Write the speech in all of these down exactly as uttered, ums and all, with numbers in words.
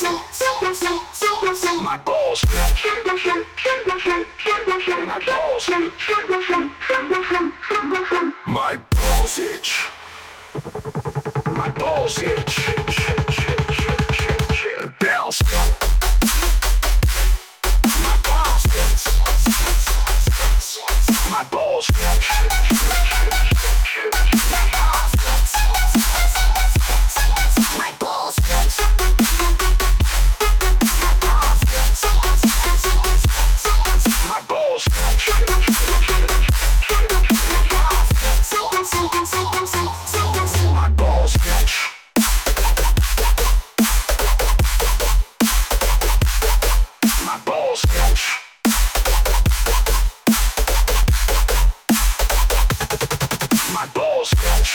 My balls. My balls. My balls itch. My balls itch. Bells. My balls itch. My balls. My balls. My balls. My balls itch. My balls itch. My balls itch.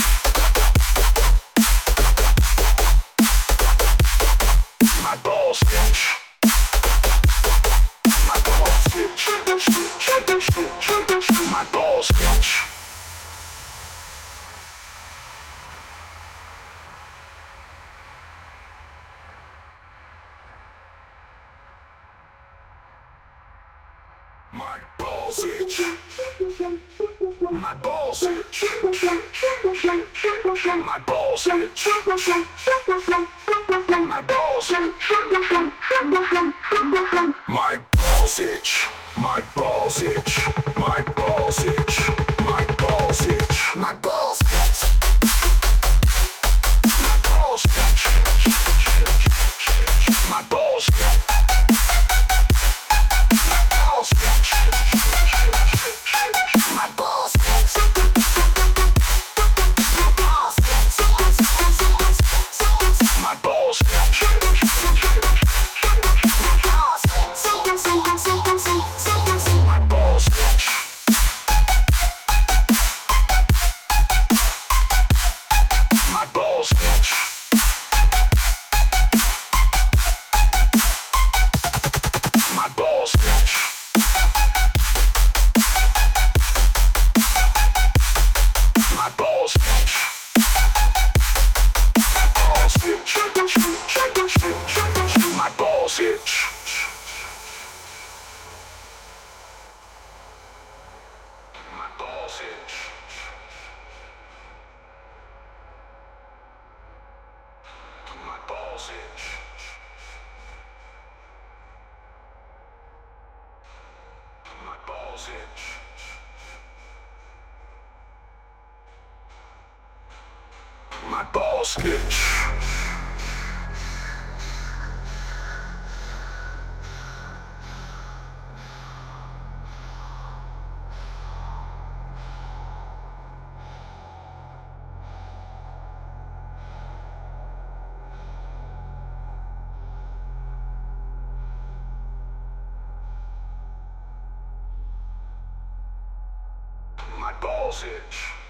My balls itch. My balls itch. My balls itch. My balls itch. My balls itch. My balls itch. My balls itch. My balls itch. My balls itch. My balls itch. My balls itch. My balls itch. My balls itch. My balls itch. My balls. My balls. My balls. My balls. My balls. My balls. My balls itch. My balls itch. My balls itch. My balls itch. My balls itch. My balls itch.